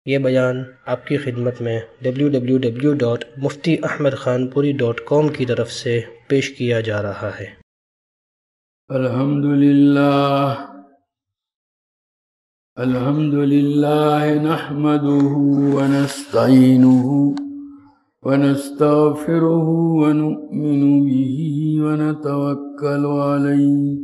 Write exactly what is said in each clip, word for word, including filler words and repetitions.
یہ بیان آپ کی خدمت میں W W W dot Mufti Ahmad Khanpuri dot کام کی طرف سے پیش کیا جا رہا ہے۔ الحمد للہ الحمد للہ نحمده ونستعینه ونستغفره ونؤمن به ونتوکل علیہ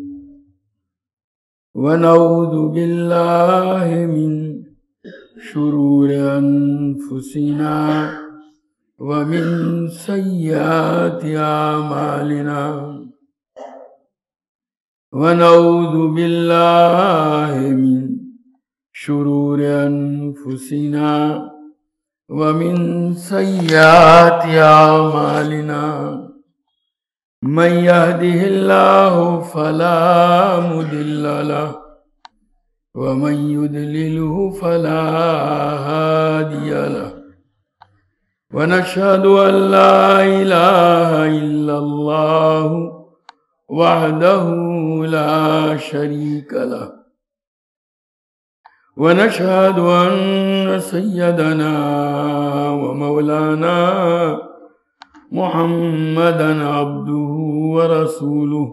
ونعوذ باللہ من شرور انفسنا ومن سیئات اعمالنا ونعوذ باللہ من شرور انفسنا ومن سیئات اعمالنا من يهده الله فلا مضل له ومن يضلله فلا هادي له ونشهد أن لا إله إلا الله وحده لا شريك له ونشهد أن سيدنا ومولانا محمدا عبده ورسوله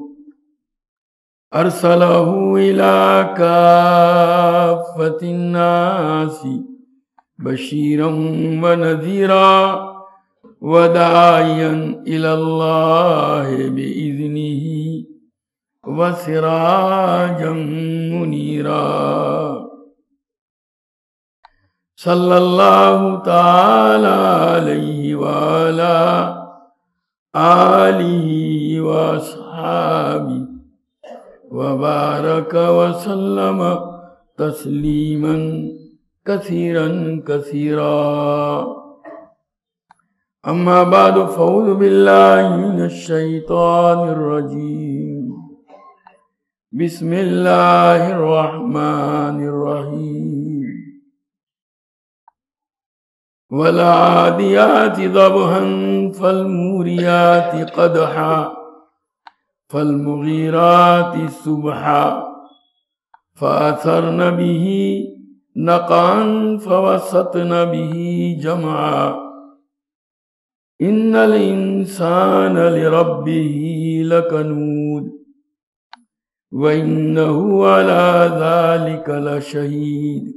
أرسله إلى كافة الناس بشيرا ونذيرا وداعيا إلى الله بإذنه وسراجا منيرا صلى الله تعالى عليه وعلى آله وأصحابه وبارك وسلم تسليما كثيرا كثيرا أما بعد فأعوذ بالله من الشيطان الرجيم بسم الله الرحمن الرحيم والعاديات ضبحا فالموريات قدحا فالمغيرات صبحا فأثرن به نقعا فوسطن به جمعا إن الإنسان لربه لكنود وإنه على ذلك لشهيد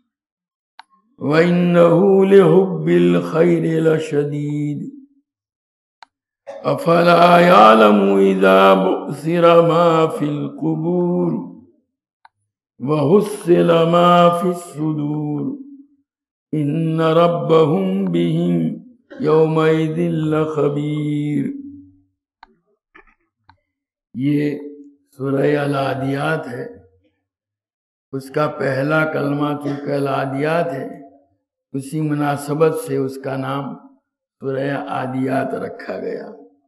وإنه لحب الخير لشديد أفلا يعلم إذا بؤثر ما في القبور وحصل ما في الصدور إن ربهم بهم يومئذ لخبير۔ یہ سورہ العادیات ہے، اس کا پہلا کلمہ چونکہ العادیات ہے، اسی مناسبت سے اس کا نام سورہ عادیات رکھا گیا۔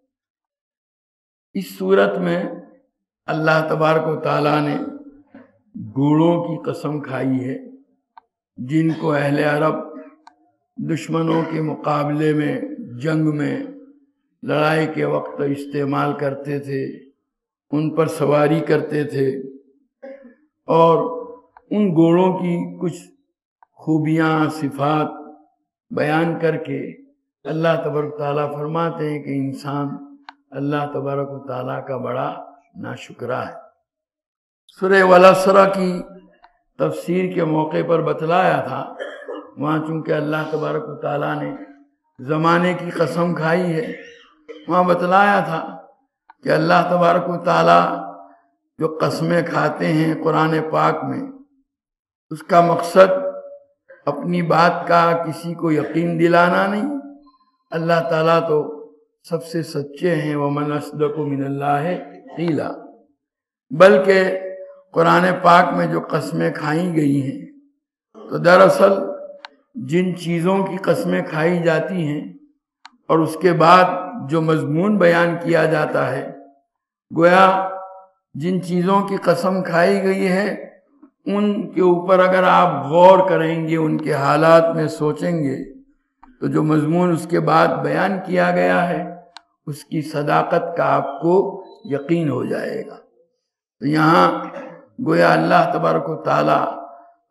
اس صورت میں اللہ تبارک و تعالیٰ نے گھوڑوں کی قسم کھائی ہے جن کو اہل عرب دشمنوں کے مقابلے میں جنگ میں لڑائی کے وقت استعمال کرتے تھے، ان پر سواری کرتے تھے، اور ان گھوڑوں کی کچھ خوبیاں صفات بیان کر کے اللہ تبارک و تعالیٰ فرماتے ہیں کہ انسان اللہ تبارک و تعالیٰ کا بڑا ناشکرا ہے۔ سورہ والعصر کی تفسیر کے موقع پر بتلایا تھا، وہاں چونکہ اللہ تبارک و تعالیٰ نے زمانے کی قسم کھائی ہے، وہاں بتلایا تھا کہ اللہ تبارک و تعالیٰ جو قسمیں کھاتے ہیں قرآن پاک میں، اس کا مقصد اپنی بات کا کسی کو یقین دلانا نہیں، اللہ تعالیٰ تو سب سے سچے ہیں، وَمَنْ أَصْدَقُ مِنَ اللَّهِ قِيلًا، بلکہ قرآن پاک میں جو قسمیں کھائی گئی ہیں تو دراصل جن چیزوں کی قسمیں کھائی جاتی ہیں اور اس کے بعد جو مضمون بیان کیا جاتا ہے، گویا جن چیزوں کی قسم کھائی گئی ہے ان کے اوپر اگر آپ غور کریں گے، ان کے حالات میں سوچیں گے، تو جو مضمون اس کے بعد بیان کیا گیا ہے اس کی صداقت کا آپ کو یقین ہو جائے گا۔ تو یہاں گویا اللہ تبارک و تعالی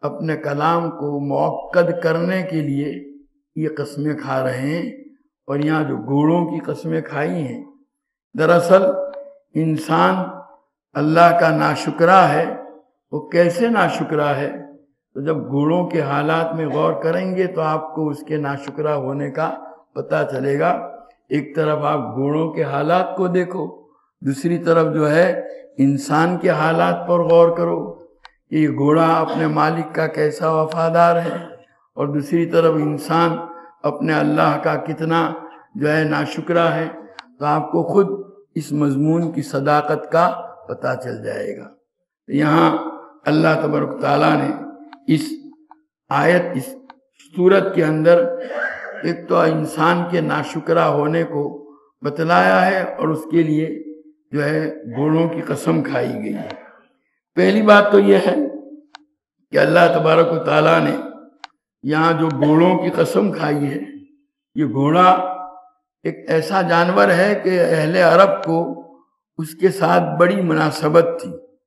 اپنے کلام کو مؤکد کرنے کے لیے یہ قسمیں کھا رہے ہیں، اور یہاں جو گھوڑوں کی قسمیں کھائی ہیں، دراصل انسان اللہ کا ناشکرا ہے۔ وہ کیسے ناشکرا ہے؟ تو جب گھوڑوں کے حالات میں غور کریں گے تو آپ کو اس کے ناشکرا ہونے کا پتہ چلے گا۔ ایک طرف آپ گھوڑوں کے حالات کو دیکھو، دوسری طرف جو ہے انسان کے حالات پر غور کرو کہ یہ گھوڑا اپنے مالک کا کیسا وفادار ہے، اور دوسری طرف انسان اپنے اللہ کا کتنا جو ہے ناشکرا ہے، تو آپ کو خود اس مضمون کی صداقت کا پتہ چل جائے گا۔ یہاں اللہ تبارک تعالیٰ نے اس آیت اس صورت کے اندر ایک تو انسان کے ناشکرا ہونے کو بتلایا ہے، اور اس کے لیے جو ہے گھوڑوں کی قسم کھائی گئی ہے۔ پہلی بات تو یہ ہے کہ اللہ تبارک و تعالیٰ نے یہاں جو گھوڑوں کی قسم کھائی ہے، یہ گھوڑا ایک ایسا جانور ہے کہ اہل عرب کو اس کے ساتھ بڑی مناسبت تھی،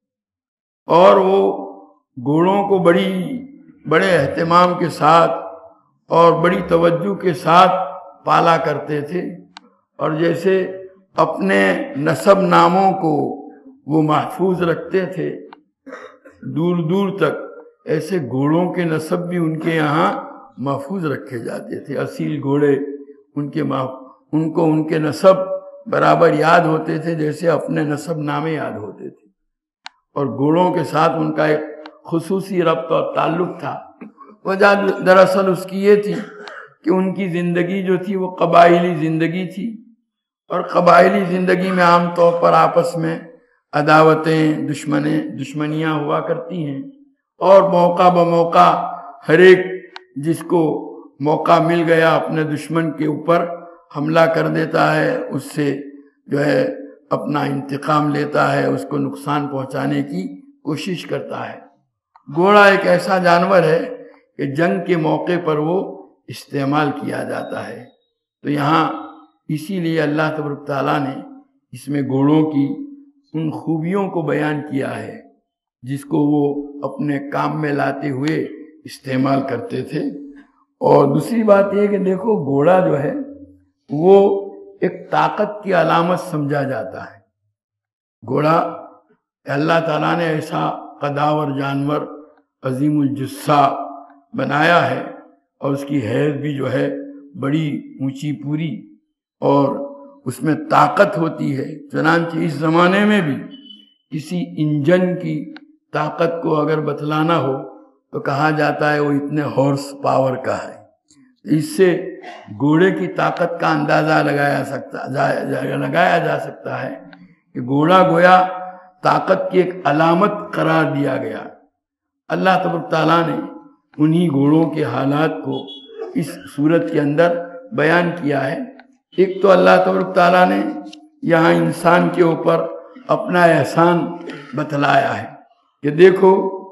اور وہ گھوڑوں کو بڑی بڑے اہتمام کے ساتھ اور بڑی توجہ کے ساتھ پالا کرتے تھے، اور جیسے اپنے نسب ناموں کو وہ محفوظ رکھتے تھے دور دور تک، ایسے گھوڑوں کے نسب بھی ان کے یہاں محفوظ رکھے جاتے تھے۔ اصیل گھوڑے ان کے ان کو ان کے نسب برابر یاد ہوتے تھے جیسے اپنے نسب نامے یاد ہوتے تھے، اور گھوڑوں کے ساتھ ان کا ایک خصوصی ربط اور تعلق تھا۔ وجہ دراصل اس کی یہ تھی کہ ان کی زندگی جو تھی وہ قبائلی زندگی تھی، اور قبائلی زندگی میں عام طور پر آپس میں عداوتیں دشمنیں دشمنیاں ہوا کرتی ہیں، اور موقع بموقع ہر ایک جس کو موقع مل گیا اپنے دشمن کے اوپر حملہ کر دیتا ہے، اس سے جو ہے اپنا انتقام لیتا ہے، اس کو نقصان پہنچانے کی کوشش کرتا ہے۔ گھوڑا ایک ایسا جانور ہے کہ جنگ کے موقع پر وہ استعمال کیا جاتا ہے، تو یہاں اسی لیے اللہ تبارک تعالیٰ نے اس میں گھوڑوں کی ان خوبیوں کو بیان کیا ہے جس کو وہ اپنے کام میں لاتے ہوئے استعمال کرتے تھے۔ اور دوسری بات یہ کہ دیکھو گھوڑا جو ہے وہ ایک طاقت کی علامت سمجھا جاتا ہے۔ گھوڑا اللہ تعالیٰ نے ایسا قداور جانور عظیم الجثہ بنایا ہے، اور اس کی حیث بھی جو ہے بڑی اونچی پوری، اور اس میں طاقت ہوتی ہے۔ چنانچہ اس زمانے میں بھی کسی انجن کی طاقت کو اگر بتلانا ہو تو کہا جاتا ہے وہ اتنے ہارس پاور کا ہے۔ اس سے گھوڑے کی طاقت کا اندازہ لگایا سکتا لگایا جا سکتا ہے کہ گھوڑا گویا طاقت کی ایک علامت قرار دیا گیا۔ اللہ تبارک تعالیٰ نے انہی گھوڑوں کے حالات کو اس صورت کے اندر بیان کیا ہے۔ ایک تو اللہ تبارک تعالیٰ نے یہاں انسان کے اوپر اپنا احسان بتلایا ہے کہ دیکھو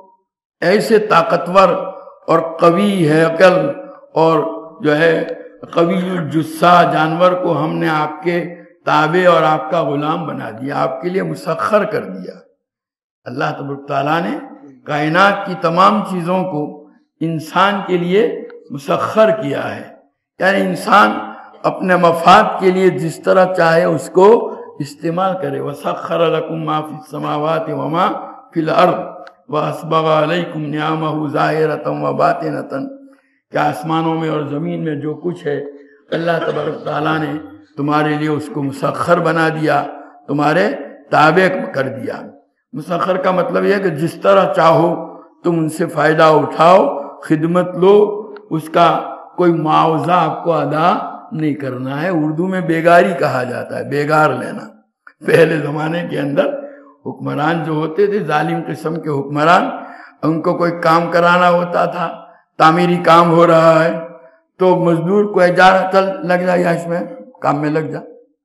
ایسے طاقتور اور قوی ہے عقل اور جو ہے قوی الجثہ جانور کو ہم نے آپ کے تابع اور آپ کا غلام بنا دیا، آپ کے لیے مسخر کر دیا۔ اللہ تبارک تعالیٰ نے کائنات کی تمام چیزوں کو انسان کے لیے مسخر کیا ہے، یعنی انسان اپنے مفاد کے لیے جس طرح چاہے اس کو استعمال کرے۔ وَسَخَّرَ لَكُم مَّا فِي السَّمَاوَاتِ وَمَا فِي الْأَرْضِ وَأَسْبَغَ عَلَيْكُمْ نِعَمَهُ ظَاهِرَةً وَبَاطِنَةً، کہ آسمانوں میں اور زمین میں جو کچھ ہے اللہ تبارک تعالیٰ نے تمہارے لیے اس کو مسخر بنا دیا، تمہارے تابع کر دیا۔ مسخر کا مطلب یہ ہے کہ جس طرح چاہو تم ان سے فائدہ اٹھاؤ، خدمت لو، اس کا کوئی معاوضہ آپ کو ادا نہیں کرنا ہے۔ اردو میں بیگاری کہا جاتا ہے، بیگار لینا۔ پہلے زمانے کے اندر حکمران جو ہوتے تھے ظالم قسم کے حکمران، ان کو کوئی کام کرانا ہوتا تھا، تعمیری کام ہو رہا ہے تو مزدور کو اجارہ چل لگ جا، یا اس میں کام میں لگ جا،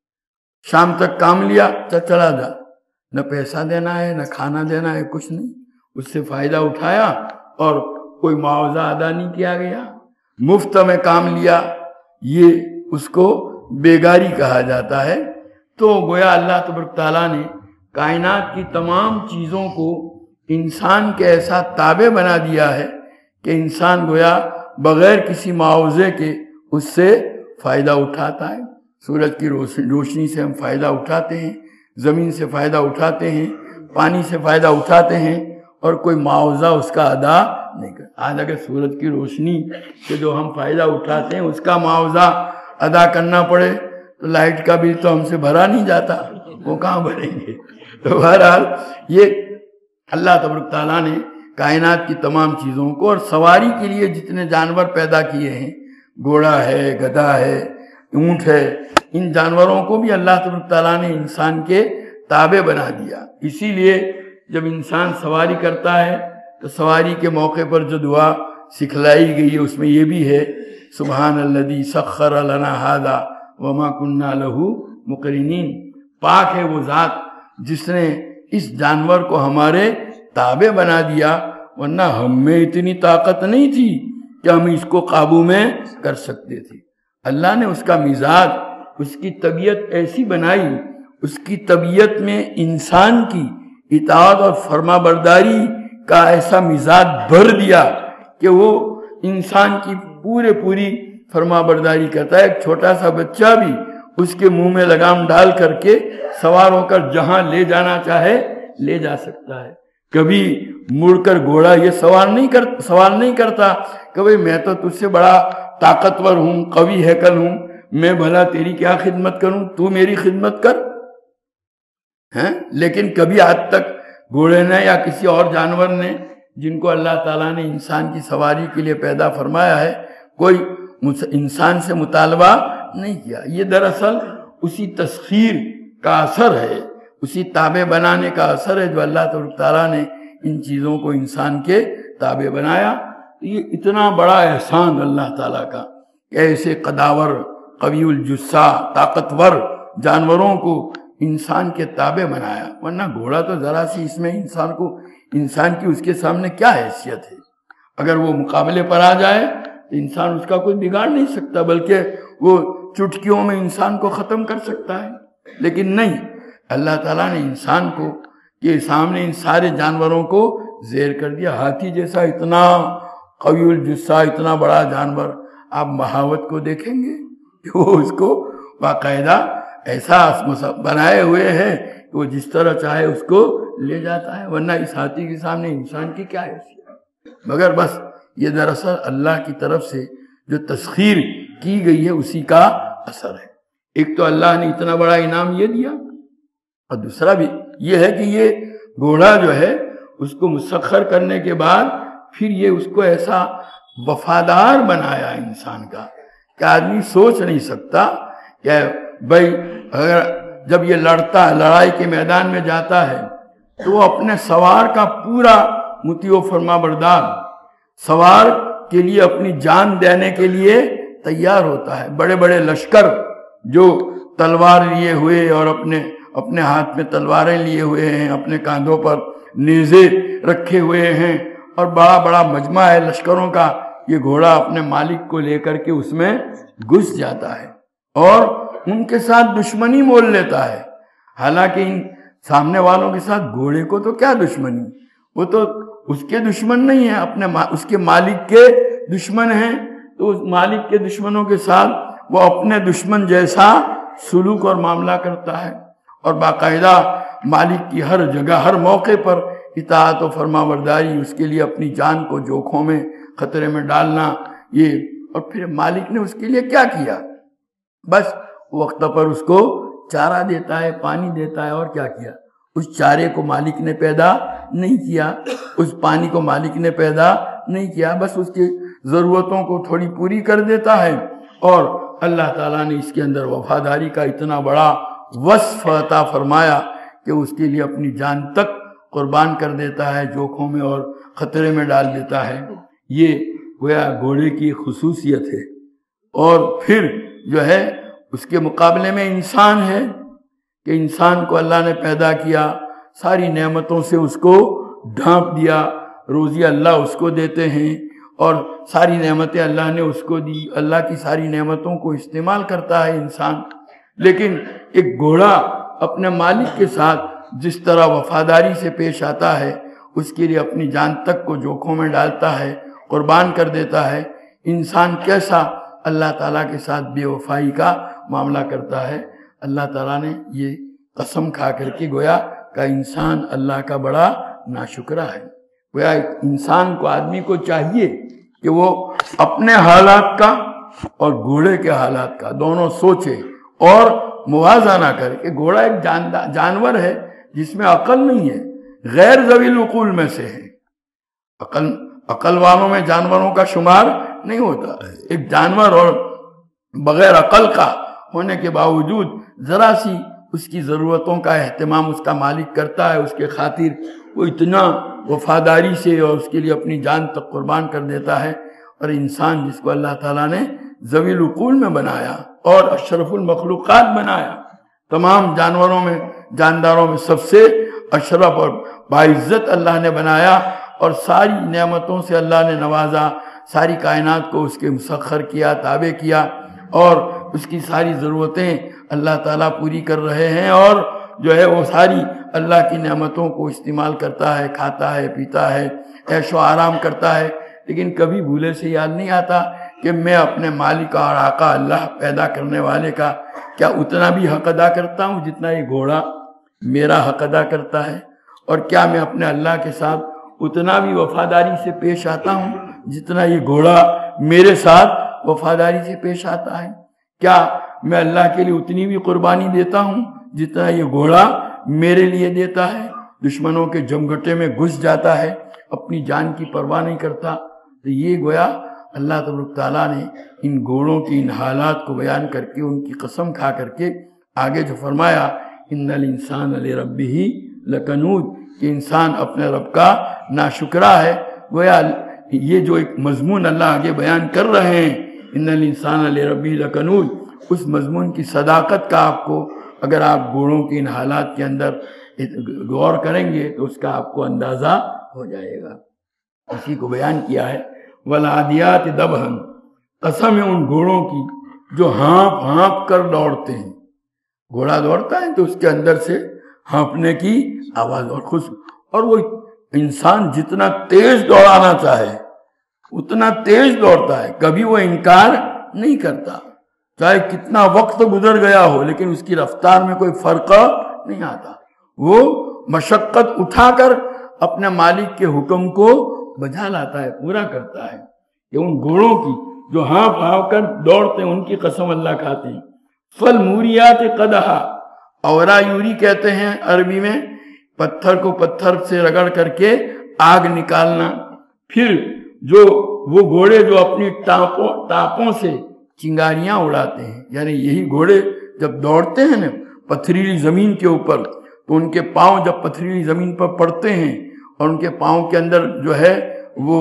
شام تک کام لیا چل چلا جا، نہ پیسہ دینا ہے نہ کھانا دینا ہے، کچھ نہیں، اس سے فائدہ اٹھایا اور کوئی معاوضہ ادا نہیں کیا گیا، مفت میں کام لیا، یہ اس کو بیگاری کہا جاتا ہے۔ تو گویا اللہ تبارک تعالیٰ نے کائنات کی تمام چیزوں کو انسان کے ایسا تابع بنا دیا ہے کہ انسان گویا بغیر کسی معاوضے کے اس سے فائدہ اٹھاتا ہے۔ سورج کی روشنی سے ہم فائدہ اٹھاتے ہیں، زمین سے فائدہ اٹھاتے ہیں، پانی سے فائدہ اٹھاتے ہیں، اور کوئی معاوضہ اس کا ادا نہیں کرتا۔ آج اگر سورج کی روشنی سے جو ہم فائدہ اٹھاتے ہیں اس کا معاوضہ ادا کرنا پڑے تو لائٹ کا بل تو ہم سے بھرا نہیں جاتا، وہ کہاں بھریں گے؟ تو بہرحال یہ اللہ تبارک تعالیٰ نے کائنات کی تمام چیزوں کو، اور سواری کے لیے جتنے جانور پیدا کیے ہیں، گھوڑا ہے، گدھا ہے، اونٹ ہے، ان جانوروں کو بھی اللہ تبارک تعالیٰ نے انسان کے تابع بنا دیا۔ اسی لیے جب انسان سواری کرتا ہے تو سواری کے موقع پر جو دعا سکھلائی گئی ہے اس میں یہ بھی ہے، سبحان الذی سخر لنا ھذا وما کننا لہ مقرنین، پاک ہے وہ ذات جس نے اس جانور کو ہمارے تابع بنا دیا، ورنہ ہم میں اتنی طاقت نہیں تھی کہ ہم اس کو قابو میں کر سکتے تھے۔ اللہ نے اس کا مزاج، اس کی طبیعت ایسی بنائی، اس کی طبیعت میں انسان کی اطاعت اور فرما برداری کا ایسا مزاج بھر دیا کہ وہ انسان کی پورے پوری فرما برداری کرتا ہے۔ ایک چھوٹا سا بچہ بھی اس کے منہ میں لگام ڈال کر کے سوار ہو کر جہاں لے جانا چاہے لے جا سکتا ہے۔ کبھی مڑ کر گھوڑا یہ سوال نہیں کر سوال نہیں کرتا کہ بھئی میں تو تجھ سے بڑا طاقتور ہوں، قوی ہیکل ہوں، میں بھلا تیری کیا خدمت کروں، تو میری خدمت کر۔ ہیں لیکن کبھی آج تک گھوڑے نے یا کسی اور جانور نے جن کو اللہ تعالیٰ نے انسان کی سواری کے لیے پیدا فرمایا ہے، کوئی انسان سے مطالبہ نہیں کیا۔ یہ دراصل اسی تسخیر کا اثر ہے، اسی تابع بنانے کا اثر ہے جو اللہ تعالیٰ نے ان چیزوں کو انسان کے تابع بنایا۔ یہ اتنا بڑا احسان اللہ تعالیٰ کا کہ ایسے قداور، قوی الجثہ، طاقتور جانوروں کو انسان کے تابع بنایا، ورنہ گھوڑا تو ذرا سی اس میں انسان کو انسان کی اس کے سامنے کیا حیثیت ہے؟ اگر وہ مقابلے پر آ جائے تو انسان اس کا کوئی بگاڑ نہیں سکتا، بلکہ وہ چٹکیوں میں انسان کو ختم کر سکتا ہے۔ لیکن نہیں، اللہ تعالیٰ نے انسان کو کے سامنے ان سارے جانوروں کو زیر کر دیا۔ ہاتھی جیسا اتنا قوی الجثہ، اتنا بڑا جانور، آپ مہاوت کو دیکھیں گے کہ وہ اس کو باقاعدہ ایسا بنائے ہوئے ہیں کہ وہ جس طرح چاہے اس کو لے جاتا ہے، ورنہ اس ہاتھی کے سامنے انسان کی کیا حیثیت؟ مگر بس یہ دراصل اللہ کی طرف سے جو تسخیر کی گئی ہے اسی کا اثر ہے۔ ایک تو اللہ نے اتنا بڑا انعام یہ دیا، اور دوسرا بھی یہ ہے کہ یہ گھوڑا جو ہے اس کو مسخر کرنے کے بعد پھر یہ اس کو ایسا وفادار بنایا انسان کا کہ آدمی سوچ نہیں سکتا کہ بھائی اگر جب یہ لڑتا ہے، لڑائی کے میدان میں جاتا ہے تو وہ اپنے سوار کا پورا مطیع و فرما بردار، سوار کے لیے اپنی جان دینے کے لیے تیار ہوتا ہے۔ بڑے بڑے لشکر جو تلوار لیے ہوئے اور اپنے اپنے ہاتھ میں تلواریں لیے ہوئے ہیں، اپنے کاندھوں پر نیزے رکھے ہوئے ہیں، اور بڑا بڑا مجمع ہے لشکروں کا، یہ گھوڑا اپنے مالک کو لے کر کے اس میں گھس جاتا ہے اور ان کے ساتھ دشمنی مول لیتا ہے۔ حالانکہ ان سامنے والوں کے ساتھ گھوڑے کو تو کیا دشمنی، وہ تو اس کے دشمن نہیں ہیں، اپنے اس کے مالک کے دشمن ہیں، تو اس مالک کے دشمنوں کے ساتھ وہ اپنے دشمن جیسا سلوک اور معاملہ کرتا ہے، اور باقاعدہ مالک کی ہر جگہ ہر موقع پر اطاعت و فرما برداری، اس کے لیے اپنی جان کو جوکھوں میں خطرے میں ڈالنا، یہ اور پھر مالک نے اس کے لیے کیا کیا؟ بس وقت پر اس کو چارہ دیتا ہے، پانی دیتا ہے، اور کیا کیا؟ اس چارے کو مالک نے پیدا نہیں کیا، اس پانی کو مالک نے پیدا نہیں کیا، بس اس کی ضرورتوں کو تھوڑی پوری کر دیتا ہے۔ اور اللہ تعالیٰ نے اس کے اندر وفاداری کا اتنا بڑا وصف عطا فرمایا کہ اس کے لیے اپنی جان تک قربان کر دیتا ہے، جوکھوں میں اور خطرے میں ڈال دیتا ہے۔ یہ گویا گھوڑے کی خصوصیت ہے۔ اور پھر جو ہے اس کے مقابلے میں انسان ہے کہ انسان کو اللہ نے پیدا کیا، ساری نعمتوں سے اس کو ڈھانپ دیا، روزی اللہ اس کو دیتے ہیں اور ساری نعمتیں اللہ نے اس کو دی، اللہ کی ساری نعمتوں کو استعمال کرتا ہے انسان۔ لیکن ایک گھوڑا اپنے مالک کے ساتھ جس طرح وفاداری سے پیش آتا ہے، اس کے لیے اپنی جان تک کو جوکھوں میں ڈالتا ہے، قربان کر دیتا ہے، انسان کیسا اللہ تعالیٰ کے ساتھ بے وفائی کا معاملہ کرتا ہے۔ اللہ تعالیٰ نے یہ قسم کھا کر کے گویا کہ انسان اللہ کا بڑا ناشکرہ ہے۔ گویا انسان کو، آدمی کو چاہیے کہ وہ اپنے حالات کا اور گھوڑے کے حالات کا دونوں سوچے اور موازنہ کرے کہ گھوڑا ایک جانور ہے جس میں عقل نہیں ہے، غیر ذوی العقول میں سے ہے، عقل عقل والوں میں جانوروں کا شمار نہیں ہوتا۔ ایک جانور اور بغیر عقل کا ہونے کے باوجود ذرا سی اس کی ضرورتوں کا اہتمام اس کا مالک کرتا ہے، اس کے خاطر وہ اتنا وفاداری سے اور اس کے لیے اپنی جان تک قربان کر دیتا ہے۔ اور انسان جس کو اللہ تعالیٰ نے ذوی العقول میں بنایا اور اشرف المخلوقات بنایا، تمام جانوروں میں، جانداروں میں سب سے اشرف اور باعزت اللہ نے بنایا، اور ساری نعمتوں سے اللہ نے نوازا، ساری کائنات کو اس کے مسخر کیا، تابع کیا، اور اس کی ساری ضرورتیں اللہ تعالیٰ پوری کر رہے ہیں، اور جو ہے وہ ساری اللہ کی نعمتوں کو استعمال کرتا ہے، کھاتا ہے، پیتا ہے، عیش و آرام کرتا ہے، لیکن کبھی بھولے سے یاد نہیں آتا کہ میں اپنے مالک اور آقا اللہ پیدا کرنے والے کا کیا اتنا بھی حق ادا کرتا ہوں جتنا یہ گھوڑا میرا حق ادا کرتا ہے، اور کیا میں اپنے اللہ کے ساتھ اتنا بھی وفاداری سے پیش آتا ہوں جتنا یہ گھوڑا میرے ساتھ وفاداری سے پیش آتا ہے، کیا میں اللہ کے لیے اتنی بھی قربانی دیتا ہوں جتنا یہ گھوڑا میرے لیے دیتا ہے، دشمنوں کے جمگھٹے میں گھس جاتا ہے، اپنی جان کی پرواہ نہیں کرتا۔ تو یہ گویا اللہ تبارک تعالیٰ نے ان گھوڑوں کی ان حالات کو بیان کر کے، ان کی قسم کھا کر کے آگے جو فرمایا ان الانسان لربہ لکنود، کہ انسان اپنے رب کا ناشکرہ ہے۔ گویا یہ جو ایک مضمون اللہ آگے بیان کر رہے ہیں ان الانسان لربہ لکنود، اس مضمون کی صداقت کا آپ کو، اگر آپ گھوڑوں کی ان حالات کے اندر غور کریں گے تو اس کا آپ کو اندازہ ہو جائے گا۔ اسی کو بیان کیا ہے والعادیات ضبحا، قسم ہے ان گھوڑوں کی جو ہانپ ہانپ کر دوڑتے ہیں۔ گھوڑا دوڑتا ہے تو اس کے اندر سے ہانپنے کی آواز اور خوش، اور وہ انسان جتنا تیز دوڑانا چاہے اتنا تیز دوڑتا ہے، کبھی وہ انکار نہیں کرتا، چاہے کتنا وقت گزر گیا ہو، لیکن اس کی رفتار میں کوئی فرق نہیں آتا، وہ مشقت اٹھا کر اپنے مالک کے حکم کو بجا لاتا ہے، پورا کرتا ہے۔ کہ ان گھوڑوں کی جو ہانپ ہانپ کر دوڑتے ہیں ان کی قسم اللہ کھاتے ہیں۔ فالموریات قدحا، اورا یوری کہتے ہیں عربی میں، پتھر کو پتھر سے رگڑ کر کے آگ نکالنا۔ پھر جو وہ گھوڑے جو اپنی ٹاپوں ٹاپوں سے چنگاریاں اڑاتے ہیں، یعنی یہی گھوڑے جب دوڑتے ہیں نا پتھریلی زمین کے اوپر، تو ان کے پاؤں جب پتھریلی زمین پر پڑتے ہیں اور ان کے پاؤں کے اندر جو ہے وہ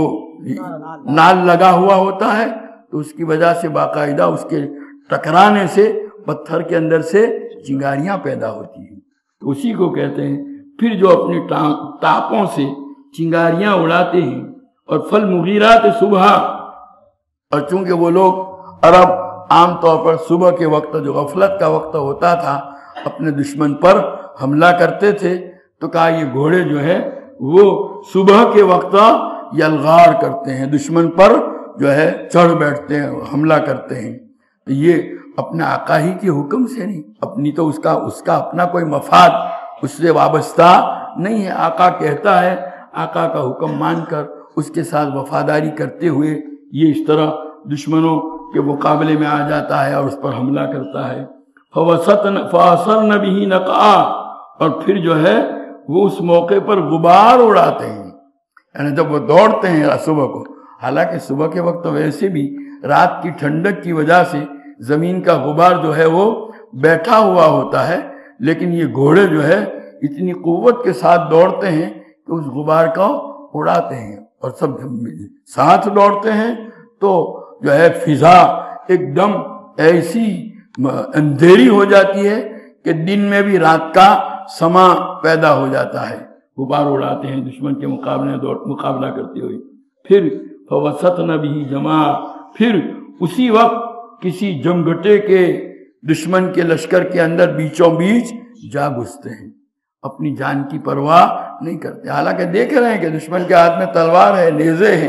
نال لگا ہوا ہوتا ہے، تو اس کی وجہ سے باقاعدہ اس کے ٹکرانے سے پتھر کے اندر سے چنگاریاں پیدا ہوتی ہیں، تو اسی کو کہتے ہیں۔ پھر جو اپنی ٹاپوں سے چنگاریاں اڑاتے ہیں، اور پھل مغیرات صبح، اور چونکہ وہ لوگ عرب عام طور پر صبح کے وقت جو غفلت کا وقت ہوتا تھا اپنے دشمن پر حملہ کرتے تھے، تو کہا یہ گھوڑے جو ہے وہ صبح کے وقت یلغار کرتے ہیں، دشمن پر جو ہے چڑھ بیٹھتے ہیں، حملہ کرتے ہیں۔ تو یہ اپنے آقا ہی کے حکم سے نہیں، اپنی تو اس کا اس کا اپنا کوئی مفاد اس سے وابستہ نہیں ہے، آقا کہتا ہے، آقا کا حکم مان کر اس کے ساتھ وفاداری کرتے ہوئے یہ اس طرح دشمنوں کے مقابلے میں آ جاتا ہے اور اس پر حملہ کرتا ہے۔ فَأَثَرْنَ بِهِ نَقْعًا، اور پھر جو ہے وہ اس موقع پر غبار اڑاتے ہیں، یعنی جب وہ دوڑتے ہیں صبح کو، حالانکہ صبح کے وقت ویسے بھی رات کی ٹھنڈک کی وجہ سے زمین کا غبار جو ہے وہ بیٹھا ہوا ہوتا ہے، لیکن یہ گھوڑے جو ہے اتنی قوت کے ساتھ دوڑتے ہیں کہ اس غبار کو اڑاتے ہیں، اور سب ساتھ دوڑتے ہیں تو جو ہے فضا ایک دم ایسی اندھیری ہو جاتی ہے کہ دن میں بھی رات کا سما پیدا ہو جاتا ہے، غبار اڑاتے ہیں دشمن کے مقابلے مقابلہ کرتے ہوئے۔ پھر فوسطن بھی جماع، پھر اسی وقت کسی جمگھٹے کے دشمن کے لشکر کے اندر بیچوں بیچ جا گھستے ہیں، اپنی جان کی پرواہ نہیں کرتے، حالانکہ دیکھ رہے ہیں کہ دشمن کے ہاتھ میں تلوار ہے، نیزے ہیں،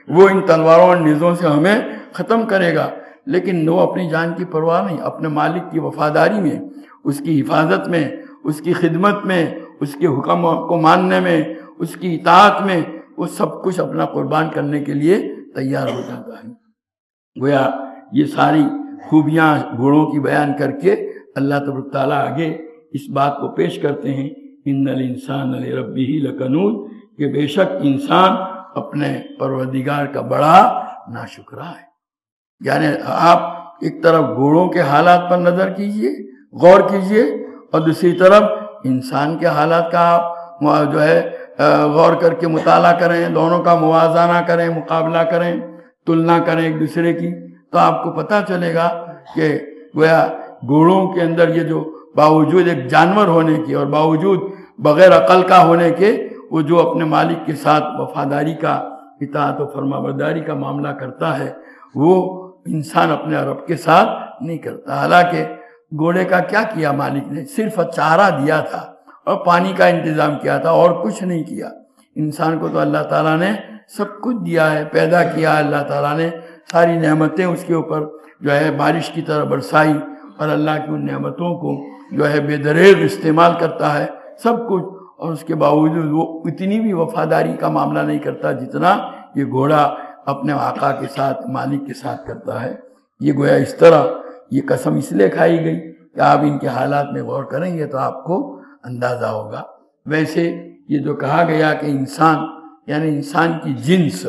وہ ان تلواروں اور نیزوں سے ہمیں ختم کرے گا، لیکن وہ اپنی جان کی پرواہ نہیں، اپنے مالک کی وفاداری میں، اس کی حفاظت میں، اس کی خدمت میں، اس کے حکم کو ماننے میں، اس کی اطاعت میں، وہ سب کچھ اپنا قربان کرنے کے لیے تیار ہو جاتا ہے۔ گویا یہ ساری خوبیاں گھوڑوں کی بیان کر کے اللہ تبارک تعالیٰ آگے اس بات کو پیش کرتے ہیں، ان الانسان لربہ لکنود، کہ بے شک انسان اپنے پروردگار کا بڑا ناشکرا ہے۔ یعنی آپ ایک طرف گھوڑوں کے حالات پر نظر کیجئے، غور کیجئے، اور دوسری طرف انسان کے حالات کا آپ جو ہے غور کر کے مطالعہ کریں، دونوں کا موازنہ کریں، مقابلہ کریں، تلنا کریں ایک دوسرے کی، تو آپ کو پتہ چلے گا کہ گویا گھوڑوں کے اندر یہ جو باوجود ایک جانور ہونے کے اور باوجود بغیر عقل کا ہونے کے، وہ جو اپنے مالک کے ساتھ وفاداری کا، اطاعت و فرما برداری کا معاملہ کرتا ہے، وہ انسان اپنے رب کے ساتھ نہیں کرتا۔ حالانکہ گھوڑے کا کیا کیا مالک نے؟ صرف چارہ دیا تھا اور پانی کا انتظام کیا تھا، اور کچھ نہیں کیا۔ انسان کو تو اللہ تعالیٰ نے سب کچھ دیا ہے، پیدا کیا ہے اللہ تعالیٰ نے، ساری نعمتیں اس کے اوپر جو ہے بارش کی طرح برسائی، اور اللہ کی ان نعمتوں کو جو ہے بے دریغ استعمال کرتا ہے سب کچھ، اور اس کے باوجود وہ اتنی بھی وفاداری کا معاملہ نہیں کرتا جتنا یہ گھوڑا اپنے آقا کے ساتھ، مالک کے ساتھ کرتا ہے۔ یہ گویا اس طرح یہ قسم اس لیے کھائی گئی کہ آپ ان کے حالات میں غور کریں گے تو آپ کو اندازہ ہوگا۔ ویسے یہ جو کہا گیا کہ انسان یعنی انسان کی جنس،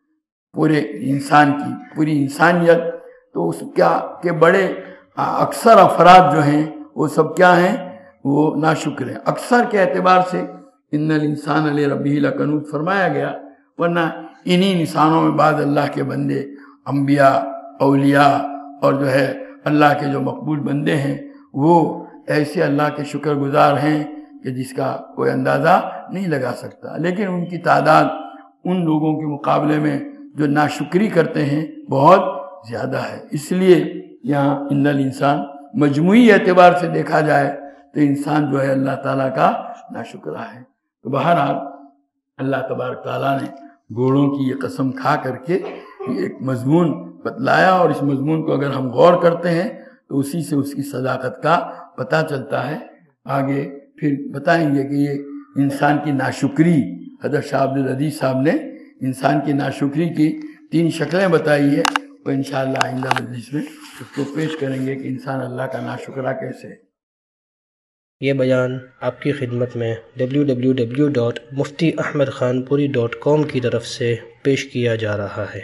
پورے انسان کی پوری انسانیت، تو اس کیا کہ بڑے اکثر افراد جو ہیں وہ سب کیا ہیں؟ وہ ناشکر ہیں۔ اکثر کے اعتبار سے ان الانسان لربہ لکنود فرمایا گیا، ورنہ انہی انسانوں میں بعض اللہ کے بندے، انبیاء، اولیاء اور جو ہے اللہ کے جو مقبول بندے ہیں، وہ ایسے اللہ کے شکر گزار ہیں کہ جس کا کوئی اندازہ نہیں لگا سکتا، لیکن ان کی تعداد ان لوگوں کے مقابلے میں جو ناشکری کرتے ہیں بہت زیادہ ہے۔ اس لیے یہاں ان الانسان مجموعی اعتبار سے دیکھا جائے تو انسان جو ہے اللہ تعالیٰ کا ناشکرا ہے۔ تو بہرحال اللہ تبارک تعالیٰ نے گھوڑوں کی یہ قسم کھا کر کے ایک مضمون بتلایا، اور اس مضمون کو اگر ہم غور کرتے ہیں تو اسی سے اس کی صداقت کا پتہ چلتا ہے۔ آگے پھر بتائیں گے کہ یہ انسان کی ناشکری، حضرت شاہ عبد العزیز صاحب نے انسان کی ناشکری کی تین شکلیں بتائی ہے، وہ انشاءاللہ آئندہ مجلس میں اس کو پیش کریں گے کہ انسان اللہ کا ناشکرا کیسے ہے۔ یہ بیان آپ کی خدمت میں W W W dot Mufti Ahmad Khanpuri dot کام کی طرف سے پیش کیا جا رہا ہے۔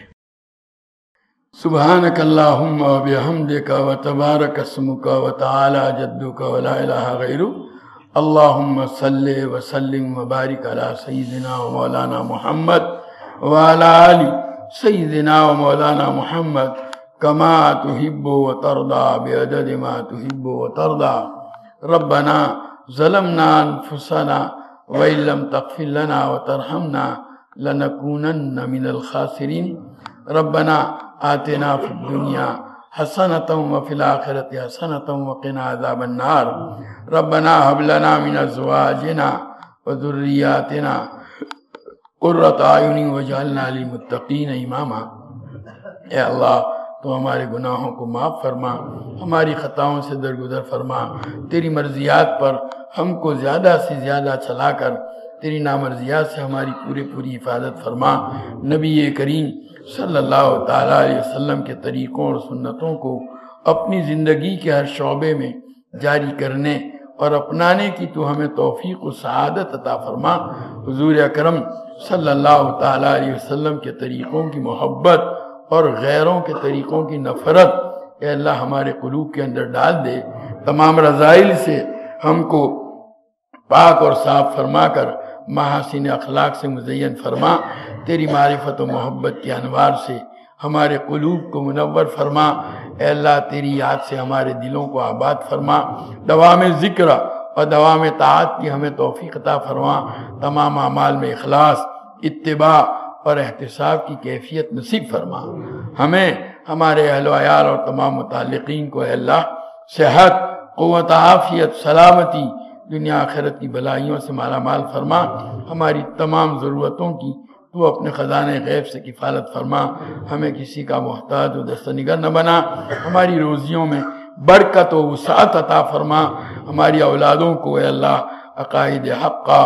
سبحانک اللہم و بحمدک و تبارک اسمک و تعالی جدک و لا الہ غیرک، اللہم صلی و سلم و بارک علی سیدنا و مولانا محمد و علی آل سیدنا و مولانا محمد کما تحب و ترضا بعدد ما تحب و ترضا۔ ربنا ظلمنا انفسنا وإن لم تغفر لنا وترحمنا لنكونن من الخاسرين۔ ربنا آتنا في الدنيا حسنة وفي الآخرة حسنة وقنا عذاب النار۔ ربنا هب لنا من أزواجنا وذرياتنا قرة أعين واجعلنا للمتقين إماما۔ اے اللہ تو ہمارے گناہوں کو معاف فرما، ہماری خطاؤں سے درگزر فرما، تیری مرضیات پر ہم کو زیادہ سے زیادہ چلا کر تیری نامرضیات سے ہماری پوری پوری حفاظت فرما۔ نبی کریم صلی اللہ تعالیٰ علیہ وسلم کے طریقوں اور سنتوں کو اپنی زندگی کے ہر شعبے میں جاری کرنے اور اپنانے کی تو ہمیں توفیق و سعادت عطا فرما۔ حضور اکرم صلی اللہ تعالیٰ علیہ وسلم کے طریقوں کی محبت اور غیروں کے طریقوں کی نفرت اے اللہ ہمارے قلوب کے اندر ڈال دے۔ تمام رذائل سے ہم کو پاک اور صاف فرما کر محاسن اخلاق سے مزین فرما۔ تیری معرفت و محبت کے انوار سے ہمارے قلوب کو منور فرما۔ اے اللہ تیری یاد سے ہمارے دلوں کو آباد فرما۔ دوام ذکر اور دوام طاعت کی ہمیں توفیق عطا فرما۔ تمام اعمال میں اخلاص، اتباع اور احتساب کی کیفیت نصیب فرما۔ ہمیں، ہمارے اہل و عیال اور تمام متعلقین کو اے اللہ صحت، قوت، عافیت، سلامتی، دنیا آخرت کی بلائیوں سے مالا مال فرما۔ ہماری تمام ضرورتوں کی تو اپنے خزانے غیب سے کفالت فرما، ہمیں کسی کا محتاج و دستنگر نہ بنا، ہماری روزیوں میں برکت و وسعت عطا فرما، ہماری اولادوں کو اے اللہ عقائد حقہ،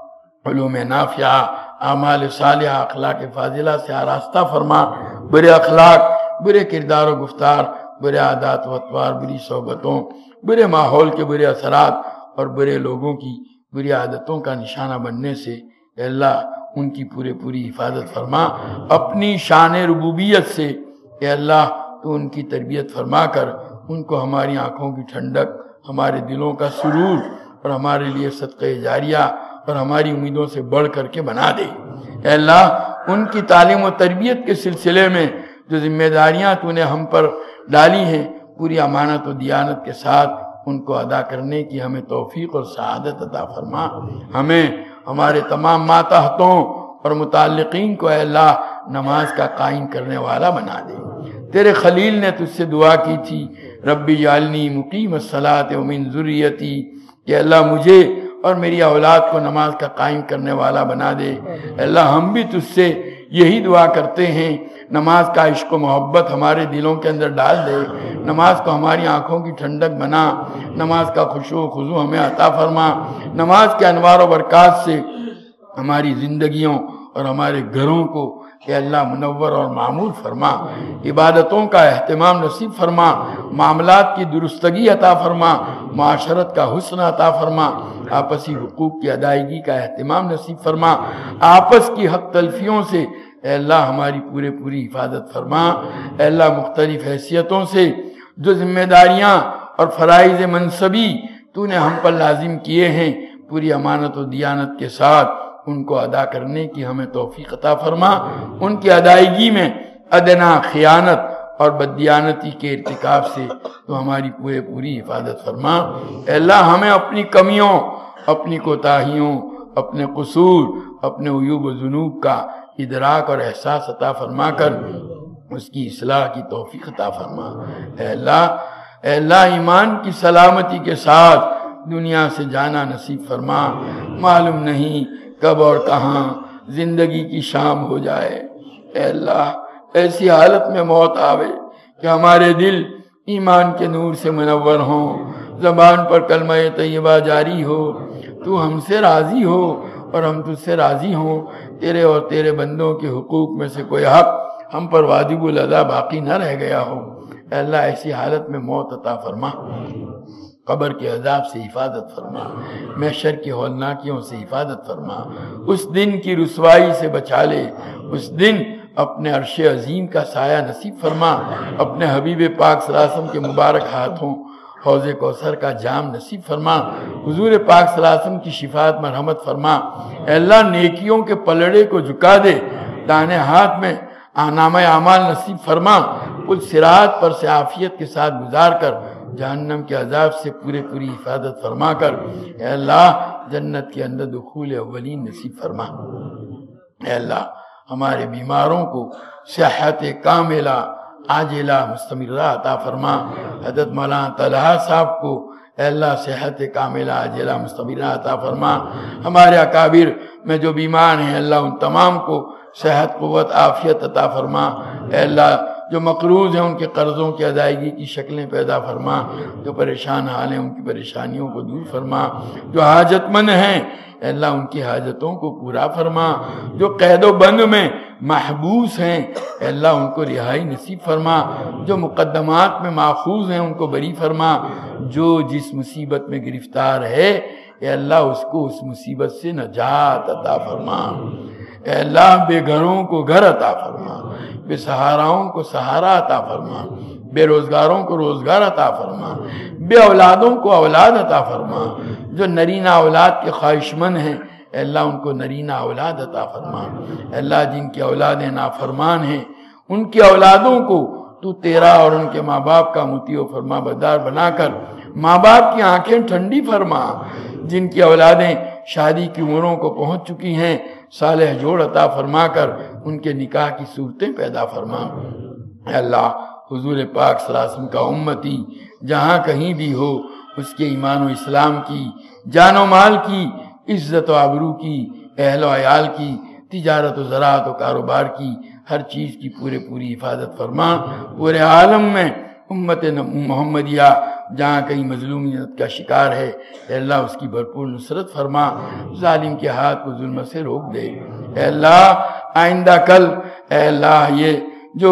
علوم نافعہ، اعمال صالحہ، اخلاق فاضلہ سے آراستہ فرما، برے اخلاق، برے کردار و گفتار، برے عادات و اطوار، بری صحبتوں، برے ماحول کے برے اثرات اور برے لوگوں کی بری عادتوں کا نشانہ بننے سے اے اللہ ان کی پورے پوری حفاظت فرما، اپنی شان ربوبیت سے اے اللہ تو ان کی تربیت فرما کر ان کو ہماری آنکھوں کی ٹھنڈک، ہمارے دلوں کا سرور اور ہمارے لیے صدقہ جاریہ اور ہماری امیدوں سے بڑھ کر کے بنا دے۔ اے اللہ ان کی تعلیم و تربیت کے سلسلے میں جو ذمہ داریاں تو نے ہم پر ڈالی ہیں پوری امانت و دیانت کے ساتھ ان کو ادا کرنے کی ہمیں توفیق اور سعادت عطا فرما، ہمیں ہمارے تمام ماتحتوں اور متعلقین کو اے اللہ نماز کا قائم کرنے والا بنا دے۔ تیرے خلیل نے تجھ سے دعا کی تھی، ربی جعلنی مقیم الصلاۃ ومن ذریتی، کہ اللہ مجھے اور میری اولاد کو نماز کا قائم کرنے والا بنا دے۔ اللہ ہم بھی تجھ سے یہی دعا کرتے ہیں، نماز کا عشق و محبت ہمارے دلوں کے اندر ڈال دے، نماز کو ہماری آنکھوں کی ٹھنڈک بنا، نماز کا خشوع و خضوع ہمیں عطا فرما، نماز کے انوار و برکات سے ہماری زندگیوں اور ہمارے گھروں کو کہ اللہ منور اور معمول فرما، عبادتوں کا اہتمام نصیب فرما، معاملات کی درستگی عطا فرما، معاشرت کا حسن عطا فرما، آپسی حقوق کی ادائیگی کا اہتمام نصیب فرما، آپس کی حق تلفیوں سے اے اللہ ہماری پورے پوری حفاظت فرما۔ اے اللہ مختلف حیثیتوں سے جو ذمہ داریاں اور فرائض منصبی تو نے ہم پر لازم کیے ہیں پوری امانت و دیانت کے ساتھ ان کو ادا کرنے کی ہمیں توفیق عطا فرما، ان کی ادائیگی میں ادنا خیانت اور بددیانتی کے ارتکاب سے تو ہماری پورے پوری حفاظت فرما۔ اے اللہ ہمیں اپنی کمیوں، اپنی کوتاہیوں، اپنے قصور، اپنے عیوب و ذنوب کا ادراک اور احساس عطا فرما کر اس کی اصلاح کی توفیق عطا فرما۔ اے اللہ اے اللہ ایمان کی سلامتی کے ساتھ دنیا سے جانا نصیب فرما، معلوم نہیں کب اور کہاں زندگی کی شام ہو جائے۔ اے اللہ ایسی حالت میں موت آوے کہ ہمارے دل ایمان کے نور سے منور ہوں، زبان پر کلمہ طیبہ جاری ہو، تو ہم سے راضی ہو اور ہم تجھ سے راضی ہوں، تیرے اور تیرے بندوں کے حقوق میں سے کوئی حق ہم پر واجب الادا باقی نہ رہ گیا ہو۔ اے اللہ ایسی حالت میں موت عطا فرما، قبر کے عذاب سے حفاظت فرما، محشر کی ہولناکیوں سے حفاظت فرما، اس دن کی رسوائی سے بچا لے، اس دن اپنے عرش عظیم کا سایہ نصیب فرما، اپنے حبیب پاک صلی اللہ علیہ وسلم کے مبارک ہاتھوں حوض کوثر کا جام نصیب فرما، حضور پاک صلی اللہ علیہ وسلم کی شفاعت مرحمت فرما۔ اے اللہ نیکیوں کے پلڑے کو جھکا دے، دانے ہاتھ میں نامہ اعمال نصیب فرما، پل صراط پر سے عافیت کے ساتھ گزار کر جہنم کے عذاب سے پورے پوری حفاظت فرما کر اے اللہ جنت کے اندر دخول اولین نصیب فرما۔ اے اللہ ہمارے بیماروں کو صحت کاملہ عاجلہ مستمرہ عطا فرما، حضرت مولانا طلحہ صاحب کو اے اللہ صحت کاملہ عاجلہ مستمرہ عطا فرما، ہمارے اکابر میں جو بیمار ہیں اللہ ان تمام کو صحت قوت عافیت عطا فرما۔ اے اللہ جو مقروض ہیں ان کے قرضوں کی ادائیگی کی شکلیں پیدا فرما، جو پریشان حال ہیں ان کی پریشانیوں کو دور فرما، جو حاجت مند ہیں اے اللہ ان کی حاجتوں کو پورا فرما، جو قید و بند میں محبوس ہیں اے اللہ ان کو رہائی نصیب فرما، جو مقدمات میں ماخوذ ہیں ان کو بری فرما، جو جس مصیبت میں گرفتار ہے اے اللہ اس کو اس مصیبت سے نجات عطا فرما۔ اے اللہ بے گھروں کو گھر عطا فرما، بے سہاراؤں کو سہارا عطا فرما، بے روزگاروں کو روزگار عطا فرما، بے اولادوں کو اولاد عطا فرما، جو نرینہ اولاد کے خواہش مند ہیں اے اللہ ان کو نرینہ اولاد عطا فرما۔ اے اللہ جن کی اولادیں نافرمان ہیں ان کی اولادوں کو تو تیرا اور ان کے ماں باپ کا مطیع و فرما بردار بنا کر ماں باپ کی آنکھیں ٹھنڈی فرما، جن کی اولادیں شادی کی عمروں کو پہنچ چکی ہیں صالح جوڑ عطا فرما کر ان کے نکاح کی صورتیں پیدا فرما۔ اے اللہ حضور پاک صلی اللہ علیہ وسلم کا امتی جہاں کہیں بھی ہو اس کے ایمان و اسلام کی، جان و مال کی، عزت و آبرو کی، اہل و عیال کی تجارت و زراعت و کاروبار کی ہر چیز کی پورے پوری حفاظت فرما. پورے عالم میں امت محمدیہ جہاں کہیں مظلومیت کا شکار ہے اے اللہ اس کی بھرپور نصرت فرما. ظالم کے ہاتھ کو ظلم سے روک دے اے اللہ. آئندہ کل اے اللہ یہ جو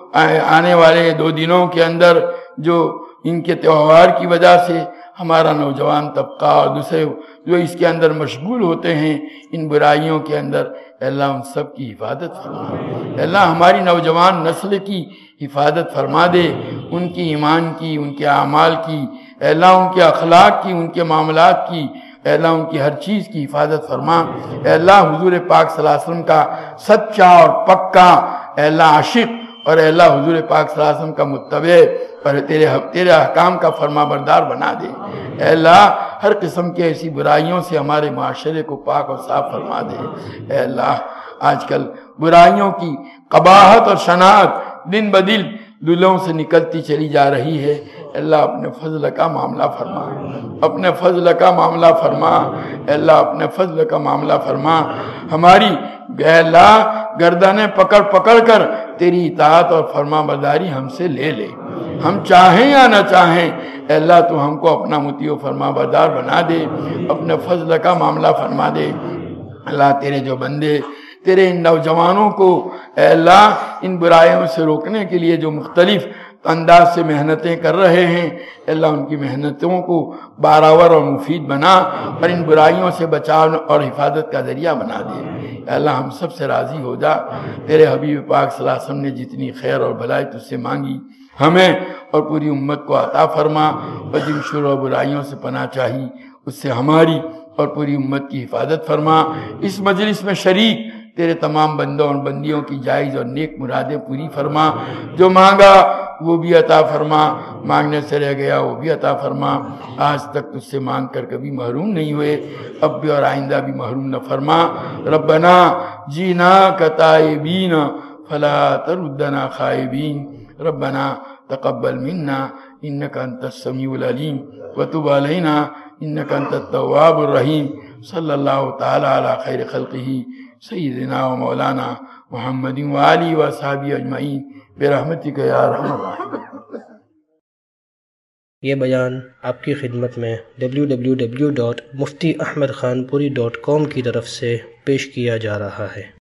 آنے والے دو دنوں کے اندر جو ان کے تہوار کی وجہ سے ہمارا نوجوان طبقہ اور دوسرے جو اس کے اندر مشغول ہوتے ہیں ان برائیوں کے اندر اے اللہ ان سب کی حفاظت فرما. اے اللہ ہماری نوجوان نسل کی حفاظت فرما دے, ان کی ایمان کی, ان کے اعمال کی, اے اللہ ان کے اخلاق کی, ان کے معاملات کی, اے اللہ ان کی ہر چیز کی حفاظت فرما. اے اللہ حضور پاک صلی اللہ علیہ وسلم کا سچا اور پکا اے اللہ عاشق اور اے اللہ حضور پاک صلی اللہ علیہ وسلم کا متبع اور تیرے تیرے احکام کا فرما بردار بنا دے. اے اللہ ہر قسم کے ایسی برائیوں سے ہمارے معاشرے کو پاک اور صاف فرما دے. اے اللہ آج کل برائیوں کی قباحت اور شناعت دن بدن دلوں سے نکلتی چلی جا رہی ہے. اللہ اپنے فضل کا معاملہ فرما, اپنے فضل کا معاملہ فرما. اللہ اپنے فضل کا معاملہ فرما. ہماری اے اللہ گردنیں پکڑ پکڑ کر تیری اطاعت اور فرما برداری ہم سے لے لے, ہم چاہیں یا نہ چاہیں. اے اللہ تو ہم کو اپنا مطیع و فرما بردار بنا دے, اپنے فضل کا معاملہ فرما دے. اللہ تیرے جو بندے تیرے ان نوجوانوں کو اے اللہ ان برائیوں سے روکنے کے لیے جو مختلف انداز سے محنتیں کر رہے ہیں اے اللہ ان کی محنتوں کو بارآور اور مفید بنا اور ان برائیوں سے بچاؤ اور حفاظت کا ذریعہ بنا دے. اے اللہ ہم سب سے راضی ہو جا. تیرے حبیب پاک صلی اللہ علیہ وسلم نے جتنی خیر اور بھلائی تجھ سے مانگی ہمیں اور پوری امت کو عطا فرما, اور جن شر و برائیوں سے پناہ چاہی اس سے ہماری اور پوری امت کی حفاظت فرما. اس مجلس میں شریک تیرے تمام بندوں اور بندیوں کی جائز اور نیک مرادیں پوری فرما. جو مانگا وہ بھی عطا فرما, مانگنے سے رہ گیا وہ بھی عطا فرما. آج تک تجھ سے مانگ کر کبھی محروم نہیں ہوئے, اب بھی اور آئندہ بھی محروم نہ فرما. ربنا جینا کتائبین فلا تردنا خائبین. ربنا تقبل منا انك انت السميع العليم وتب علينا انك انت التواب الرحيم. صلی اللہ تعالی علی خیر خلقہ سیدنا و مولانا محمد وآلہ وصحبہ اجمعین برحمتک یا ارحم الراحمین. یہ بیان آپ کی خدمت میں W W W dot Mufti Ahmad Khanpuri dot کام کی طرف سے پیش کیا جا رہا ہے.